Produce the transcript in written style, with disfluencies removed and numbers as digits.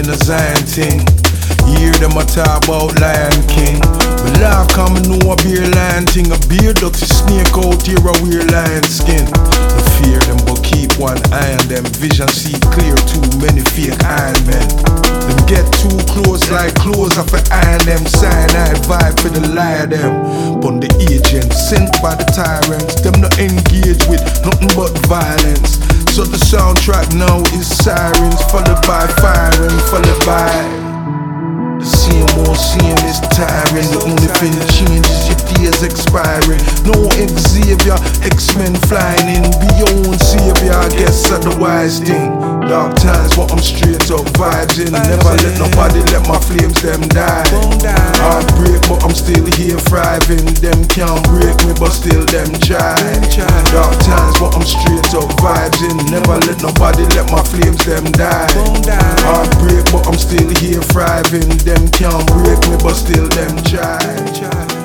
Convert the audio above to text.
in a Zion thing. Hear them a talk about Lion King. Me laugh come me know a beer lion thing. A beer dirty snake out here a wear lion skin. No fear them but keep one eye on them. Vision see clear, too many fake iron men. Them get too close like clothes off an iron them. Cyanide vibe for the lie them. But the agents sent by the tyrants, them not engage with nothing but violence. So the soundtrack now is sirens, followed by firing, followed by the same old same is tiring. The only thing changes your days expiring. No Xavier, X-Men flying in. Be your own savior, I guess that's the wise thing. Dark times, but I'm straight up vibes in. Never let nobody let my flames them die. Heartbreak, but I'm still here thriving. Them can't break me, but still them try. Dark times, but I'm straight up vibes in. Never let nobody let my flames them die. Heartbreak, but I'm still here thriving. Them can't break me, but still them try.